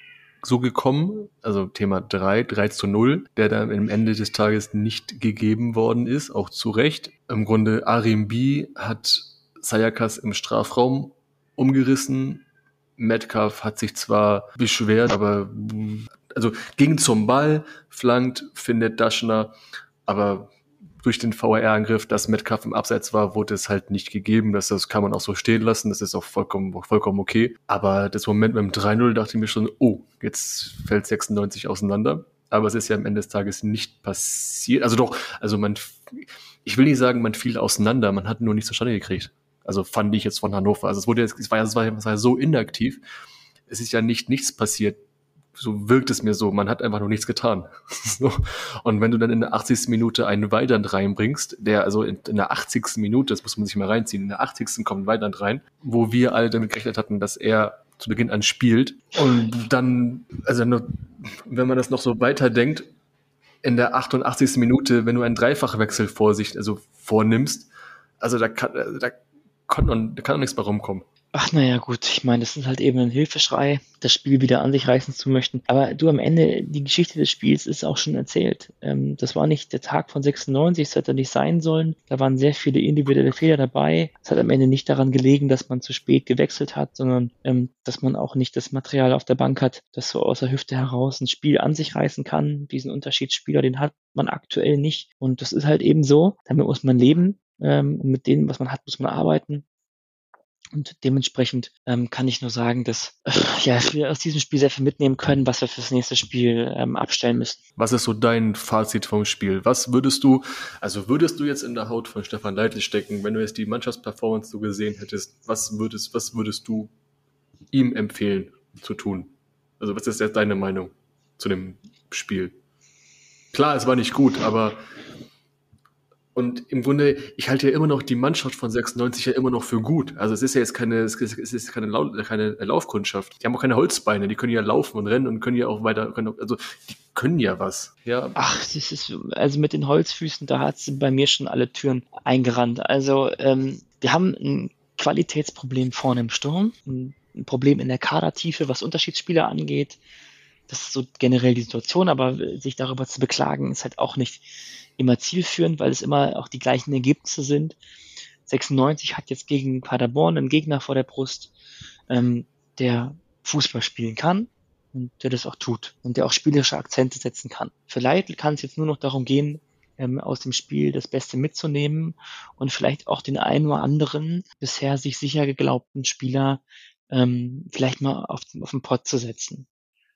so gekommen, also Thema drei, drei zu null, der dann am Ende des Tages nicht gegeben worden ist, auch zu Recht. Im Grunde Arimbi hat Sayakas im Strafraum umgerissen. Metcalf hat sich zwar beschwert, aber also ging zum Ball, flankt, findet Daschner, aber durch den V A R-Angriff, dass Metcalf im Abseits war, wurde es halt nicht gegeben. Das, das kann man auch so stehen lassen. Das ist auch vollkommen, vollkommen okay. Aber das Moment mit dem drei null dachte ich mir schon, oh, jetzt fällt sechsundneunzig auseinander. Aber es ist ja am Ende des Tages nicht passiert. Also doch, also man, ich will nicht sagen, man fiel auseinander, man hat nur nicht zustande gekriegt. Also fand ich jetzt von Hannover. Also es wurde jetzt, es war ja, es war, es war ja so inaktiv. Es ist ja nicht nichts passiert. So wirkt es mir so, man hat einfach noch nichts getan. So. Und wenn du dann in der achtzigsten Minute einen Weidand reinbringst, der also in, in der achtzigsten Minute, das muss man sich mal reinziehen, in der achtzigsten kommt ein Weidand rein, wo wir alle damit gerechnet hatten, dass er zu Beginn an spielt. Und dann, also nur, wenn man das noch so weiterdenkt, in der achtundachtzigsten Minute, wenn du einen Dreifachwechsel vor sich, also vornimmst, also da kann, da kann, noch, da kann noch nichts mehr rumkommen. Ach, naja, gut. Ich meine, das ist halt eben ein Hilfeschrei, das Spiel wieder an sich reißen zu möchten. Aber du, am Ende, die Geschichte des Spiels ist auch schon erzählt. Ähm, das war nicht der Tag von sechsundneunzig, das hätte nicht sein sollen. Da waren sehr viele individuelle Fehler dabei. Es hat am Ende nicht daran gelegen, dass man zu spät gewechselt hat, sondern ähm, dass man auch nicht das Material auf der Bank hat, das so aus der Hüfte heraus ein Spiel an sich reißen kann. Diesen Unterschiedsspieler, den hat man aktuell nicht. Und das ist halt eben so. Damit muss man leben. Ähm, und mit dem, was man hat, muss man arbeiten. Und dementsprechend ähm, kann ich nur sagen, dass äh, ja, wir aus diesem Spiel sehr viel mitnehmen können, was wir fürs nächste Spiel ähm, abstellen müssen. Was ist so dein Fazit vom Spiel? Was würdest du, also würdest du jetzt in der Haut von Stefan Leitl stecken, wenn du jetzt die Mannschaftsperformance so gesehen hättest, was würdest, was würdest du ihm empfehlen zu tun? Also was ist jetzt deine Meinung zu dem Spiel? Klar, es war nicht gut, aber und im Grunde, ich halte ja immer noch die Mannschaft von sechsundneunzig ja immer noch für gut. Also es ist ja jetzt keine, es ist, es ist keine, Lau, keine Laufkundschaft. Die haben auch keine Holzbeine, die können ja laufen und rennen und können ja auch weiter, können, also die können ja was. Ja. Ach, das ist, also mit den Holzfüßen, da hat sie bei mir schon alle Türen eingerannt. Also ähm, wir haben ein Qualitätsproblem vorne im Sturm, ein Problem in der Kadertiefe, was Unterschiedsspieler angeht. Das ist so generell die Situation, aber sich darüber zu beklagen, ist halt auch nicht immer zielführend, weil es immer auch die gleichen Ergebnisse sind. sechsundneunzig hat jetzt gegen Paderborn einen Gegner vor der Brust, ähm, der Fußball spielen kann und der das auch tut und der auch spielerische Akzente setzen kann. Für Leitl kann es jetzt nur noch darum gehen, ähm, aus dem Spiel das Beste mitzunehmen und vielleicht auch den einen oder anderen bisher sich sicher geglaubten Spieler ähm, vielleicht mal auf, auf den Pott zu setzen.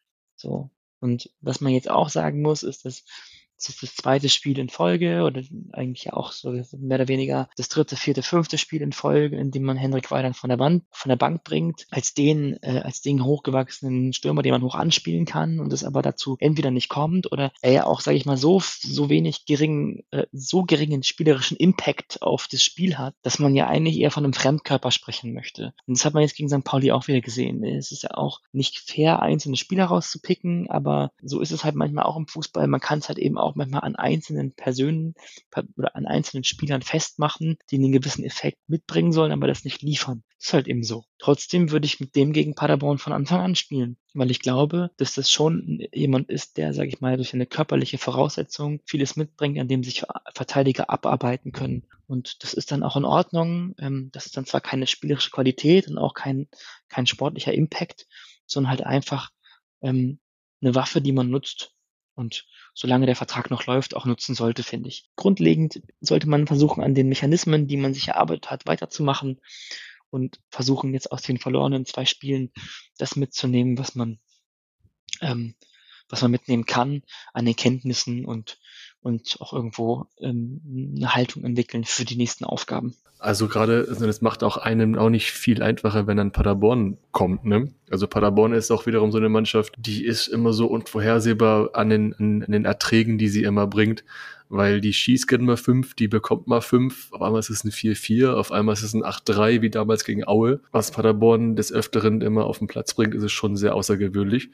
So. Und was man jetzt auch sagen muss, ist, dass das ist das zweite Spiel in Folge oder eigentlich auch so mehr oder weniger das dritte, vierte, fünfte Spiel in Folge, in dem man Henrik Weidand von der Bank, von der Bank bringt, als den, äh, als den hochgewachsenen Stürmer, den man hoch anspielen kann und es aber dazu entweder nicht kommt oder er ja auch, sage ich mal, so, so wenig gering, äh, so geringen spielerischen Impact auf das Spiel hat, dass man ja eigentlich eher von einem Fremdkörper sprechen möchte. Und das hat man jetzt gegen Sankt Pauli auch wieder gesehen. Es ist ja auch nicht fair, einzelne Spieler rauszupicken, aber so ist es halt manchmal auch im Fußball. Man kann es halt eben auch manchmal an einzelnen Personen oder an einzelnen Spielern festmachen, die einen gewissen Effekt mitbringen sollen, aber das nicht liefern. Das ist halt eben so. Trotzdem würde ich mit dem gegen Paderborn von Anfang an spielen, weil ich glaube, dass das schon jemand ist, der, sage ich mal, durch eine körperliche Voraussetzung vieles mitbringt, an dem sich Verteidiger abarbeiten können. Und das ist dann auch in Ordnung. Das ist dann zwar keine spielerische Qualität und auch kein, kein sportlicher Impact, sondern halt einfach ähm, eine Waffe, die man nutzt und solange der Vertrag noch läuft, auch nutzen sollte, finde ich. Grundlegend sollte man versuchen, an den Mechanismen, die man sich erarbeitet hat, weiterzumachen und versuchen jetzt aus den verlorenen zwei Spielen das mitzunehmen, was man, ähm, was man mitnehmen kann an Erkenntnissen und, und auch irgendwo ähm, eine Haltung entwickeln für die nächsten Aufgaben. Also gerade, also das macht auch einem auch nicht viel einfacher, wenn dann Paderborn kommt, ne? Also Paderborn ist auch wiederum so eine Mannschaft, die ist immer so unvorhersehbar an den, an, an den Erträgen, die sie immer bringt, weil die schießt gerne mal fünf, die bekommt mal fünf, auf einmal ist es ein vier vier, auf einmal ist es ein acht drei, wie damals gegen Aue. Was Paderborn des Öfteren immer auf den Platz bringt, ist es schon sehr außergewöhnlich.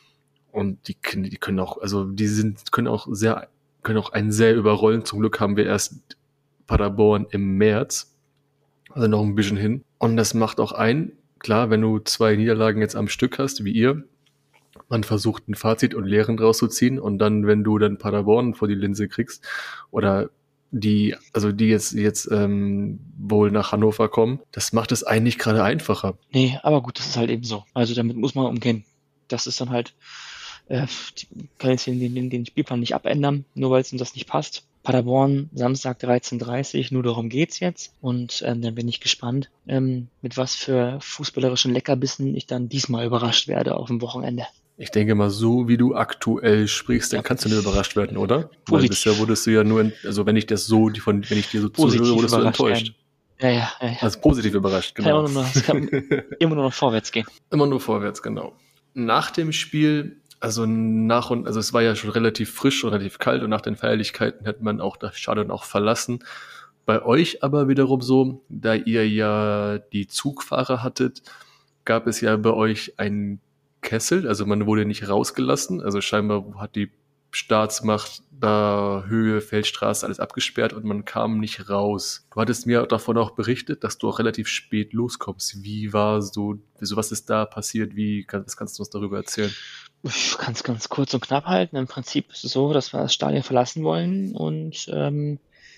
Und die, die können auch, also die sind, können auch sehr, können auch einen sehr überrollen. Zum Glück haben wir erst Paderborn im März. Also noch ein bisschen hin. Und das macht auch ein, klar, wenn du zwei Niederlagen jetzt am Stück hast, wie ihr, man versucht ein Fazit und Lehren rauszuziehen und dann, wenn du dann Paderborn vor die Linse kriegst oder die, also die jetzt, jetzt ähm, wohl nach Hannover kommen, das macht es eigentlich gerade einfacher. Nee, aber gut, das ist halt eben so. Also damit muss man umgehen. Das ist dann halt, äh, die können jetzt den, den, den Spielplan nicht abändern, nur weil es uns das nicht passt. Paderborn, Samstag dreizehn Uhr dreißig, nur darum geht's jetzt. Und ähm, dann bin ich gespannt, ähm, mit was für fußballerischen Leckerbissen ich dann diesmal überrascht werde auf dem Wochenende. Ich denke mal, so wie du aktuell sprichst, dann Ja. kannst du nur überrascht werden, oder? Positiv. Weil bisher wurdest du ja nur, in, also wenn ich das so, die von, wenn ich dir so Positiv zuhöre, wurdest du überrascht enttäuscht. werden. Ja, ja, ja. ja. Also positiv überrascht, Kann genau. immer nur noch, es kann immer nur noch vorwärts gehen. Immer nur vorwärts, genau. Nach dem Spiel, also nach und, also es war ja schon relativ frisch und relativ kalt und nach den Feierlichkeiten hat man auch das Stadion auch verlassen. Bei euch aber wiederum so, da ihr ja die Zugfahrer hattet, gab es ja bei euch einen Kessel, also man wurde nicht rausgelassen, also scheinbar hat die Staatsmacht da Höhe, Feldstraße, alles abgesperrt und man kam nicht raus. Du hattest mir davon auch berichtet, dass du auch relativ spät loskommst. Wie war so, so was ist da passiert? Wie, was kannst du uns darüber erzählen? Ich kann es ganz kurz und knapp halten. Im Prinzip ist es so, dass wir das Stadion verlassen wollen und, ähm,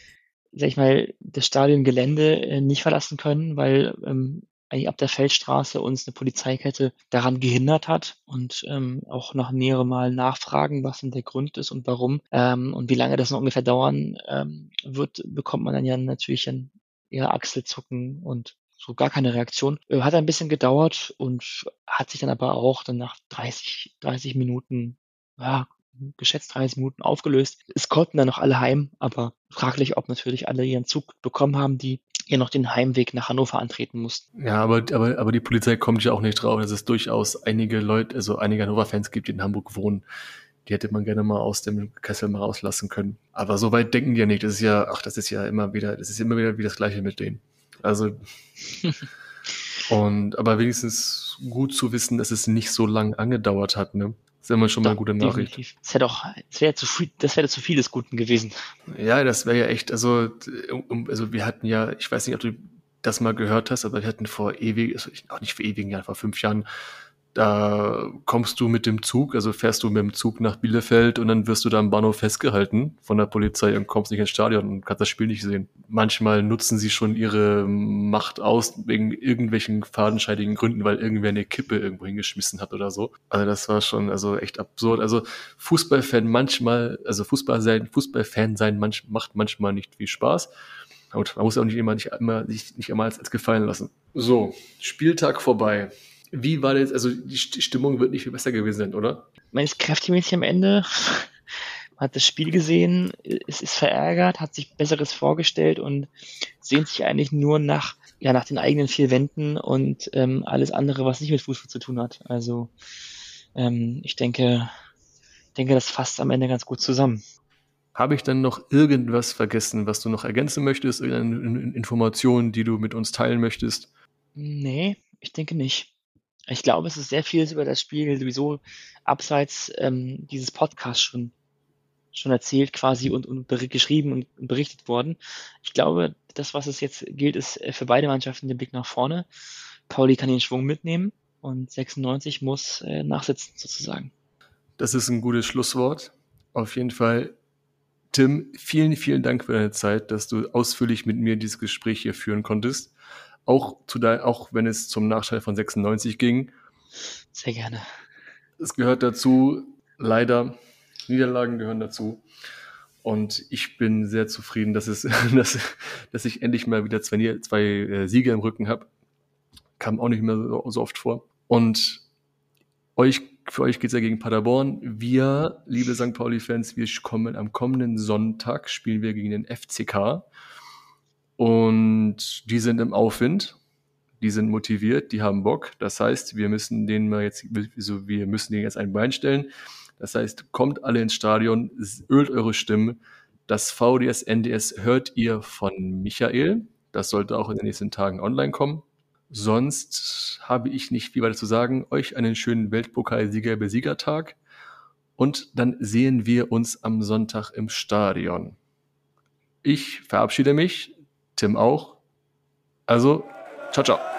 sag ich mal, das Stadiongelände äh, nicht verlassen können, weil ähm, eigentlich ab der Feldstraße uns eine Polizeikette daran gehindert hat und ähm, auch nach näherem Mal nachfragen, was denn der Grund ist und warum ähm, und wie lange das noch ungefähr dauern ähm, wird, bekommt man dann ja natürlich ein eher Achselzucken und so gar keine Reaktion. Äh, Hat ein bisschen gedauert und hat sich dann aber auch dann nach dreißig, dreißig Minuten, ja, geschätzt dreißig Minuten aufgelöst. Es konnten dann noch alle heim, aber fraglich, ob natürlich alle ihren Zug bekommen haben, die ja noch den Heimweg nach Hannover antreten mussten. Ja, aber, aber, aber die Polizei kommt ja auch nicht drauf, dass es durchaus einige Leute, also einige Hannover-Fans gibt, die in Hamburg wohnen. Die hätte man gerne mal aus dem Kessel mal rauslassen können. Aber so weit denken die ja nicht. Das ist ja, ach, das ist ja immer wieder, das ist immer wieder wie das Gleiche mit denen. Also, und, aber wenigstens gut zu wissen, dass es nicht so lang angedauert hat, ne? Das ist immer schon mal eine gute Nachricht. Definitiv. Das wäre doch, das wäre zu viel, das wäre zu viel des Guten gewesen. Ja, das wäre ja echt, also, um, also wir hatten ja, ich weiß nicht, ob du das mal gehört hast, aber wir hatten vor ewig, also auch nicht vor ewigen Jahren, vor fünf Jahren, da kommst du mit dem Zug, also fährst du mit dem Zug nach Bielefeld und dann wirst du da am Bahnhof festgehalten von der Polizei und kommst nicht ins Stadion und kannst das Spiel nicht sehen. Manchmal nutzen sie schon ihre Macht aus wegen irgendwelchen fadenscheidigen Gründen, weil irgendwer eine Kippe irgendwo hingeschmissen hat oder so. Also das war schon also echt absurd. Also Fußballfan manchmal, also Fußball sein, Fußballfan sein manch, macht manchmal nicht viel Spaß. Und man muss auch nicht immer nicht immer nicht, nicht immer als, als gefallen lassen. So, Spieltag vorbei. Wie war das, also die Stimmung wird nicht viel besser gewesen sein, oder? Man ist kräftemäßig am Ende, man hat das Spiel gesehen, es ist verärgert, hat sich Besseres vorgestellt und sehnt sich eigentlich nur nach, ja, nach den eigenen vier Wänden und ähm, alles andere, was nicht mit Fußball zu tun hat. Also ähm, ich denke, denke, das fasst am Ende ganz gut zusammen. Habe ich dann noch irgendwas vergessen, was du noch ergänzen möchtest? Irgendeine Information, die du mit uns teilen möchtest? Nee, ich denke nicht. Ich glaube, es ist sehr vieles über das Spiel sowieso abseits ähm, dieses Podcasts schon, schon erzählt quasi und, und ber- geschrieben und berichtet worden. Ich glaube, das, was es jetzt gilt, ist äh, für beide Mannschaften der Blick nach vorne. Pauli kann den Schwung mitnehmen und sechsundneunzig muss äh, nachsitzen sozusagen. Das ist ein gutes Schlusswort. Auf jeden Fall, Tim, vielen, vielen Dank für deine Zeit, dass du ausführlich mit mir dieses Gespräch hier führen konntest. Auch, zu dein, auch wenn es zum Nachteil von sechsundneunzig ging. Sehr gerne. Es gehört dazu, leider, Niederlagen gehören dazu. Und ich bin sehr zufrieden, dass, es, dass, dass ich endlich mal wieder zwei, zwei äh, Siege im Rücken habe. Kam auch nicht mehr so, so oft vor. Und Euch, für euch geht es ja gegen Paderborn. Wir, liebe Sankt Pauli-Fans, wir kommen am kommenden Sonntag, spielen wir gegen den F C K. Und die sind im Aufwind. Die sind motiviert, die haben Bock. Das heißt, wir müssen denen mal jetzt, so, wir müssen denen jetzt ein Bein stellen. Das heißt, kommt alle ins Stadion, ölt eure Stimmen. Das V D S N D S hört ihr von Michael. Das sollte auch in den nächsten Tagen online kommen. Sonst habe ich nicht viel weiter zu sagen. Euch einen schönen Weltpokalsieger-Besiegertag. Und dann sehen wir uns am Sonntag im Stadion. Ich verabschiede mich, Tim auch. Also, ciao, ciao.